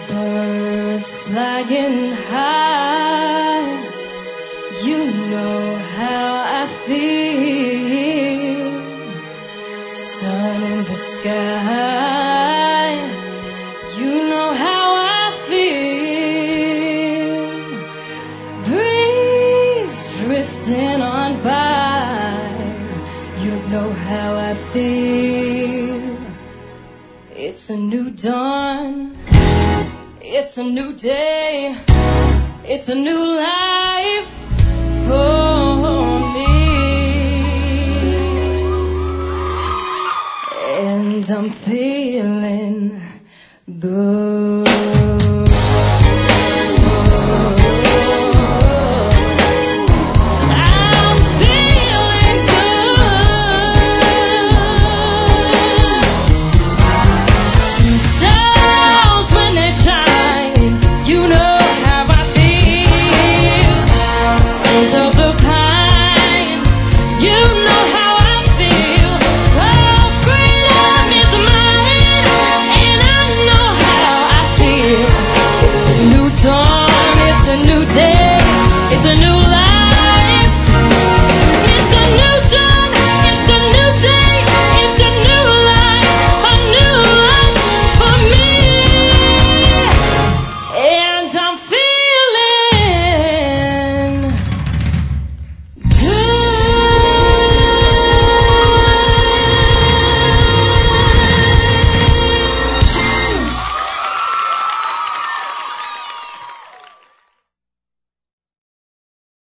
Birds flying high, you know how I feel. Sun in the sky, you know how I feel. Breeze drifting on by, you know how I feel. It's a new dawn, it's a new day, it's a new life for me. And I'm feeling good.